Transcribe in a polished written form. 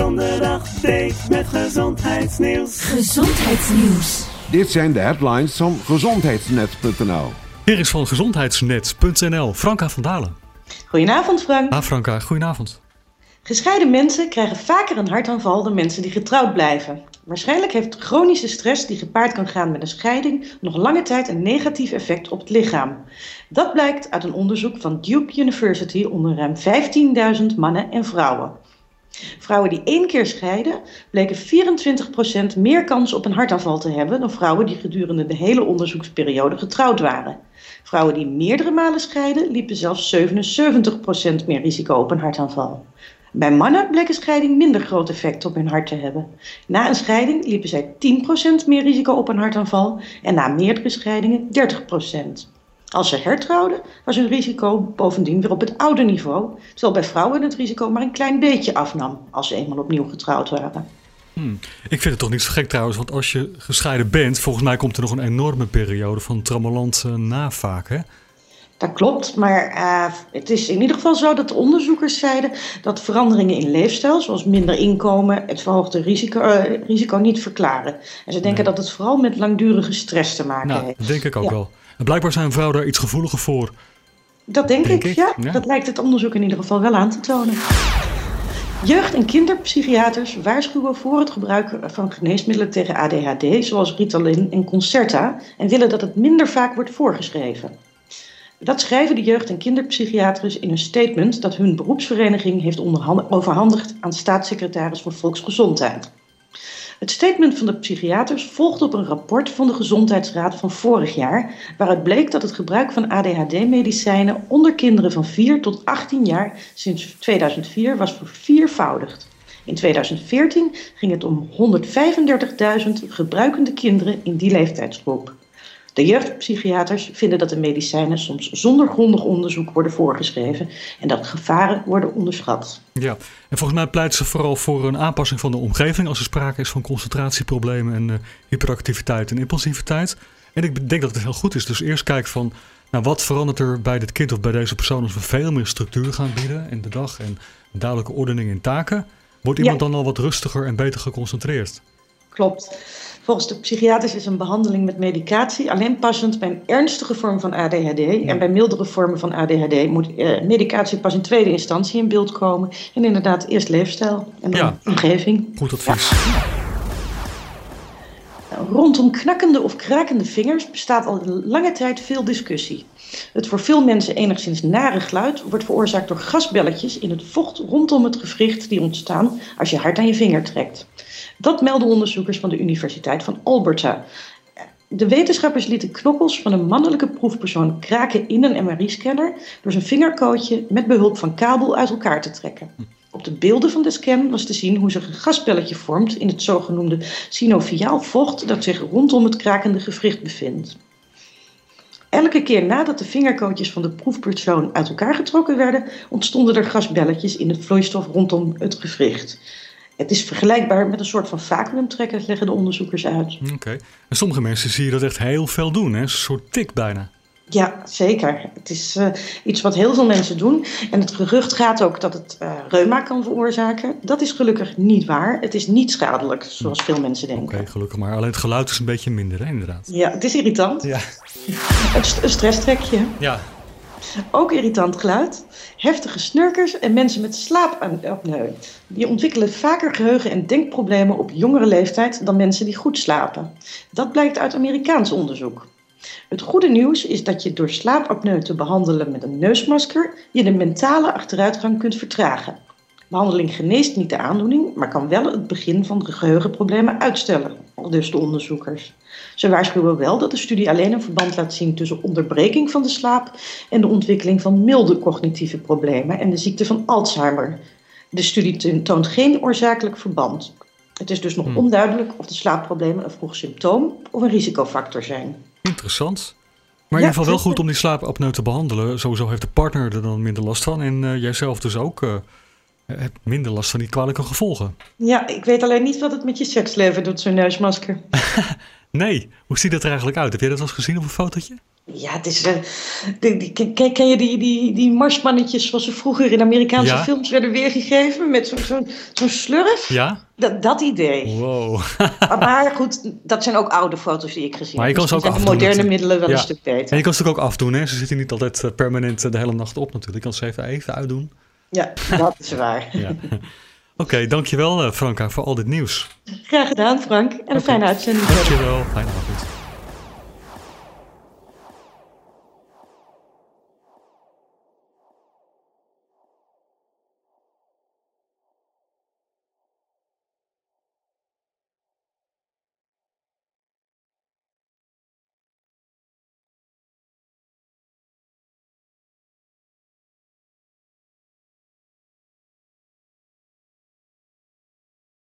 Donderdag date met gezondheidsnieuws. Gezondheidsnieuws. Dit zijn de headlines van gezondheidsnet.nl. Hier is van gezondheidsnet.nl Franka van Dalen. Goedenavond Frank. Franka, goedenavond. Gescheiden mensen krijgen vaker een hartaanval dan mensen die getrouwd blijven. Waarschijnlijk heeft chronische stress die gepaard kan gaan met een scheiding nog lange tijd een negatief effect op het lichaam. Dat blijkt uit een onderzoek van Duke University onder ruim 15.000 mannen en vrouwen. Vrouwen die 1 keer scheiden bleken 24% meer kans op een hartaanval te hebben dan vrouwen die gedurende de hele onderzoeksperiode getrouwd waren. Vrouwen die meerdere malen scheiden liepen zelfs 77% meer risico op een hartaanval. Bij mannen bleek een scheiding minder groot effect op hun hart te hebben. Na een scheiding liepen zij 10% meer risico op een hartaanval en na meerdere scheidingen 30%. Als ze hertrouwden, was hun risico bovendien weer op het oude niveau, terwijl bij vrouwen het risico maar een klein beetje afnam als ze eenmaal opnieuw getrouwd waren. Ik vind het toch niet zo gek trouwens, want als je gescheiden bent, volgens mij komt er nog een enorme periode van trammeland na vaak, hè? Dat klopt, maar het is in ieder geval zo dat de onderzoekers zeiden dat veranderingen in leefstijl, zoals minder inkomen, het verhoogde risico niet verklaren. En ze denken dat het vooral met langdurige stress te maken heeft. Dat denk ik ook wel. En blijkbaar zijn vrouwen daar iets gevoeliger voor. Dat denk ik. Ja. Dat lijkt het onderzoek in ieder geval wel aan te tonen. Jeugd- en kinderpsychiaters waarschuwen voor het gebruik van geneesmiddelen tegen ADHD, zoals Ritalin en Concerta, en willen dat het minder vaak wordt voorgeschreven. Dat schrijven de jeugd- en kinderpsychiaters in een statement dat hun beroepsvereniging heeft overhandigd aan staatssecretaris voor Volksgezondheid. Het statement van de psychiaters volgt op een rapport van de Gezondheidsraad van vorig jaar, waaruit bleek dat het gebruik van ADHD-medicijnen onder kinderen van 4 tot 18 jaar sinds 2004 was verviervoudigd. In 2014 ging het om 135.000 gebruikende kinderen in die leeftijdsgroep. De jeugdpsychiaters vinden dat de medicijnen soms zonder grondig onderzoek worden voorgeschreven en dat gevaren worden onderschat. Ja, en volgens mij pleiten ze vooral voor een aanpassing van de omgeving als er sprake is van concentratieproblemen en hyperactiviteit en impulsiviteit. En ik denk dat het heel goed is. Dus eerst kijk van, wat verandert er bij dit kind of bij deze persoon als we veel meer structuur gaan bieden in de dag en duidelijke ordening in taken. Wordt iemand dan al wat rustiger en beter geconcentreerd? Klopt. Volgens de psychiaters is een behandeling met medicatie alleen passend bij een ernstige vorm van ADHD. En bij mildere vormen van ADHD moet medicatie pas in tweede instantie in beeld komen. En inderdaad eerst leefstijl en dan omgeving. Goed advies. Ja. Rondom knakkende of krakende vingers bestaat al lange tijd veel discussie. Het voor veel mensen enigszins nare geluid wordt veroorzaakt door gasbelletjes in het vocht rondom het gewricht die ontstaan als je hard aan je vinger trekt. Dat melden onderzoekers van de Universiteit van Alberta. De wetenschappers lieten knokkels van een mannelijke proefpersoon kraken in een MRI-scanner door zijn vingerkootje met behulp van kabel uit elkaar te trekken. Op de beelden van de scan was te zien hoe zich een gasbelletje vormt in het zogenoemde synoviaal vocht dat zich rondom het krakende gewricht bevindt. Elke keer nadat de vingerkootjes van de proefpersoon uit elkaar getrokken werden, ontstonden er gasbelletjes in het vloeistof rondom het gewricht. Het is vergelijkbaar met een soort van vacuümtrekker, leggen de onderzoekers uit. Oké. En sommige mensen zie je dat echt heel veel doen, hè? Een soort tik bijna. Ja, zeker. Het is iets wat heel veel mensen doen. En het gerucht gaat ook dat het reuma kan veroorzaken. Dat is gelukkig niet waar. Het is niet schadelijk, zoals veel mensen denken. Oké, gelukkig maar. Alleen het geluid is een beetje minder, hè, inderdaad. Ja, het is irritant. Ja. Een stresstrekje. Ja. Ook irritant geluid. Heftige snurkers en mensen met slaapapneu. Die ontwikkelen vaker geheugen- en denkproblemen op jongere leeftijd dan mensen die goed slapen. Dat blijkt uit Amerikaans onderzoek. Het goede nieuws is dat je door slaapapneu te behandelen met een neusmasker je de mentale achteruitgang kunt vertragen. Behandeling geneest niet de aandoening, maar kan wel het begin van de geheugenproblemen uitstellen, aldus de onderzoekers. Ze waarschuwen wel dat de studie alleen een verband laat zien tussen onderbreking van de slaap en de ontwikkeling van milde cognitieve problemen en de ziekte van Alzheimer. De studie toont geen oorzakelijk verband. Het is dus nog onduidelijk of de slaapproblemen een vroeg symptoom of een risicofactor zijn. Interessant. Maar in ieder geval wel goed om die slaapapneu te behandelen. Sowieso heeft de partner er dan minder last van. En jijzelf dus ook hebt minder last van die kwalijke gevolgen. Ja, ik weet alleen niet wat het met je seksleven doet, zo'n neusmasker. Nee, hoe ziet dat er eigenlijk uit? Heb jij dat al eens gezien op een fotootje? Ja, het is... ken je die marsmannetjes zoals ze vroeger in Amerikaanse films werden weergegeven? Met zo'n slurf? Ja? Dat idee. Wow. Maar goed, dat zijn ook oude foto's die ik gezien heb. Maar je kan ze ook afdoen. Moderne middelen wel een stuk beter. En je kan ze ook afdoen, hè? Ze zitten niet altijd permanent de hele nacht op natuurlijk. Je kan ze even uitdoen. Ja, dat is waar. Ja. Oké, dankjewel Franka voor al dit nieuws. Graag gedaan, Frank. En een fijne uitzending. Dankjewel. Fijne avond.